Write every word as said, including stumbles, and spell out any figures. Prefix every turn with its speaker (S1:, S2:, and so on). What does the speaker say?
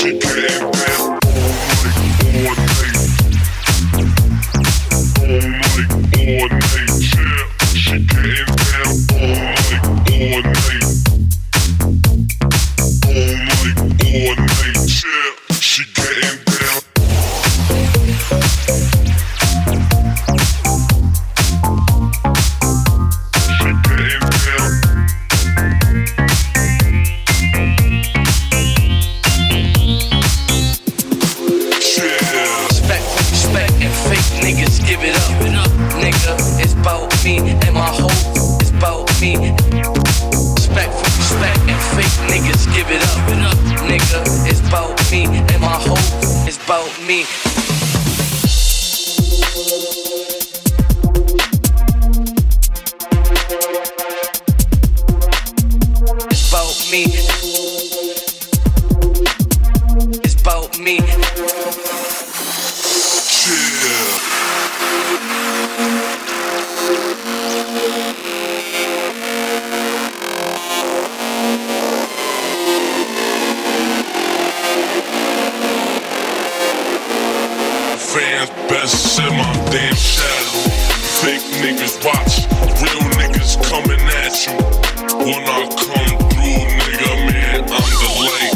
S1: She getting down all night, all night, all night, yeah. She getting down all night, all night, all night, all night, yeah. She getting down.
S2: Niggas give it up, nigga. It's about me and my hoe. It's about me. Respect for respect and fake niggas give it up, nigga. It's about me and my hoe. It's about me. It's about me. It's about me.
S1: Fans best sit my damn shadow. Fake niggas watch, real niggas coming at you. When I come through, nigga, man, I'm the light.